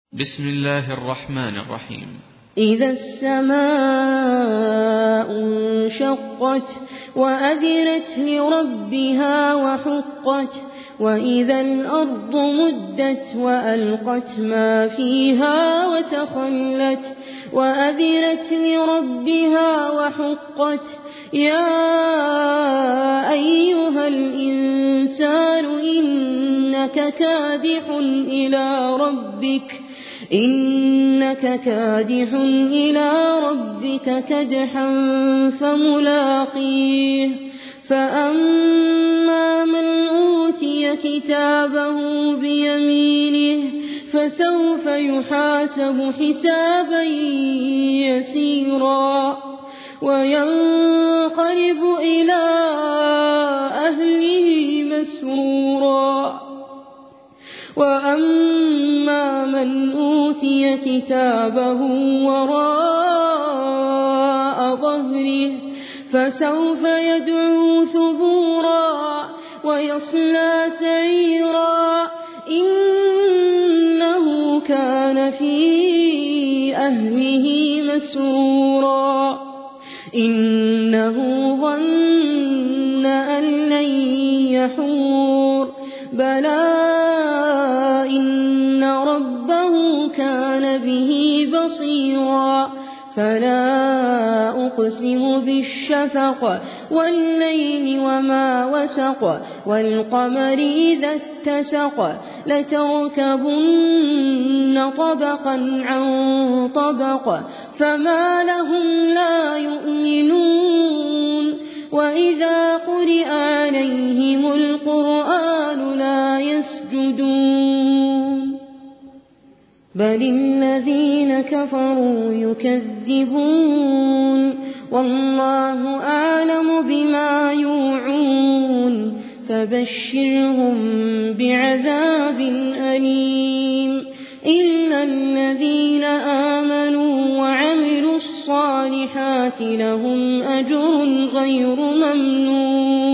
بسم الله الرحمن الرحيم. إذا السماء انشقت وأذنت لربها وحقت وإذا الأرض مدت وألقت ما فيها وتخلت وأذنت لربها وحقت يا أيها الإنسان إنك كادح إلى ربك كدحا فملاقيه فأما من أوتي كتابه بيمينه فسوف يحاسب حسابا يسيرا وينقلب إلى أهله مسرورا وأما من أوتي كتابه وراء ظهره فسوف يدعو ثبورا ويصلى سعيرا إنه كان في أهله مسرورا إنه ظن أن لن يحور بلى إن ربه كان به بصيرا فلا أقسم بالشفق والليل وما وسق والقمر إذا اتسق لتركبن طبقا عن طبق فما لهم لا يؤمنون وإذا قرئ عليهم القرآن لا يسجدون بل الذين كفروا يكذبون والله أعلم بما يوعون فبشرهم بعذاب أليم إلا الذين آمنوا وعملوا الصالحات لهم أجر غير ممنون